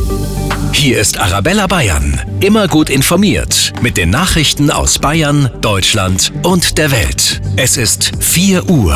Hier ist Arabella Bayern. Immer gut informiert mit den Nachrichten aus Bayern, Deutschland und der Welt. Es ist 4 Uhr.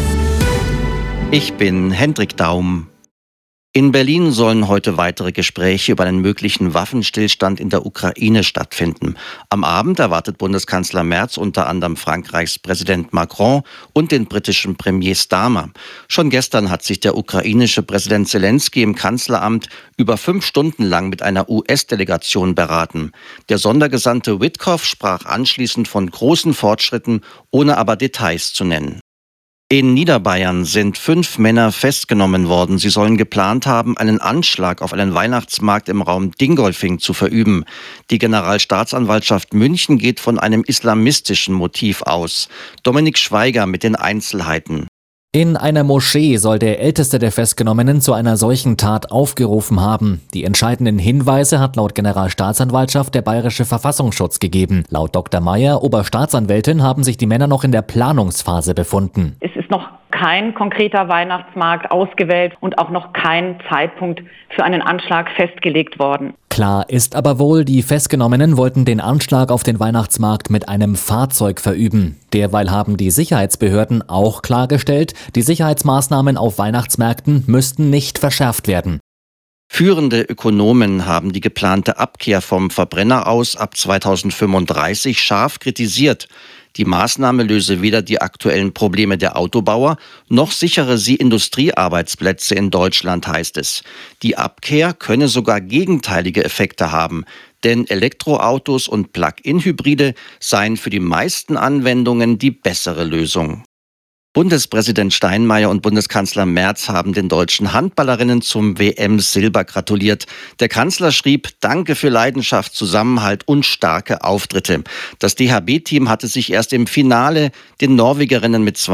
Ich bin Hendrik Daum. In Berlin sollen heute weitere Gespräche über einen möglichen Waffenstillstand in der Ukraine stattfinden. Am Abend erwartet Bundeskanzler Merz unter anderem Frankreichs Präsident Macron und den britischen Premier Starmer. Schon gestern hat sich der ukrainische Präsident Zelensky im Kanzleramt über 5 Stunden lang mit einer US-Delegation beraten. Der Sondergesandte Witkoff sprach anschließend von großen Fortschritten, ohne aber Details zu nennen. In Niederbayern sind 5 Männer festgenommen worden. Sie sollen geplant haben, einen Anschlag auf einen Weihnachtsmarkt im Raum Dingolfing zu verüben. Die Generalstaatsanwaltschaft München geht von einem islamistischen Motiv aus. Dominik Schweiger mit den Einzelheiten. In einer Moschee soll der Älteste der Festgenommenen zu einer solchen Tat aufgerufen haben. Die entscheidenden Hinweise hat laut Generalstaatsanwaltschaft der Bayerische Verfassungsschutz gegeben. Laut Dr. Meyer, Oberstaatsanwältin, haben sich die Männer noch in der Planungsphase befunden. Es ist noch kein konkreter Weihnachtsmarkt ausgewählt und auch noch kein Zeitpunkt für einen Anschlag festgelegt worden. Klar ist aber wohl, die Festgenommenen wollten den Anschlag auf den Weihnachtsmarkt mit einem Fahrzeug verüben. Derweil haben die Sicherheitsbehörden auch klargestellt, die Sicherheitsmaßnahmen auf Weihnachtsmärkten müssten nicht verschärft werden. Führende Ökonomen haben die geplante Abkehr vom Verbrenner aus ab 2035 scharf kritisiert. Die Maßnahme löse weder die aktuellen Probleme der Autobauer, noch sichere sie Industriearbeitsplätze in Deutschland, heißt es. Die Abkehr könne sogar gegenteilige Effekte haben, denn Elektroautos und Plug-in-Hybride seien für die meisten Anwendungen die bessere Lösung. Bundespräsident Steinmeier und Bundeskanzler Merz haben den deutschen Handballerinnen zum WM-Silber gratuliert. Der Kanzler schrieb: Danke für Leidenschaft, Zusammenhalt und starke Auftritte. Das DHB-Team hatte sich erst im Finale den Norwegerinnen mit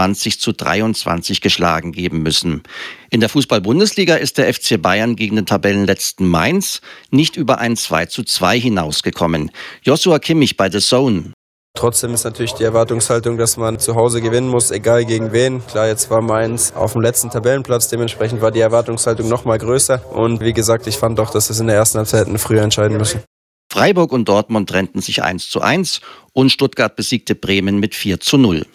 20:23 geschlagen geben müssen. In der Fußball-Bundesliga ist der FC Bayern gegen den Tabellenletzten Mainz nicht über ein 2:2 hinausgekommen. Joshua Kimmich bei The Zone. Trotzdem ist natürlich die Erwartungshaltung, dass man zu Hause gewinnen muss, egal gegen wen. Klar, jetzt war Mainz auf dem letzten Tabellenplatz, dementsprechend war die Erwartungshaltung noch mal größer. Und wie gesagt, ich fand auch, dass es in der ersten Halbzeit hätten früher entscheiden müssen. Freiburg und Dortmund trennten sich 1:1 und Stuttgart besiegte Bremen mit 4:0.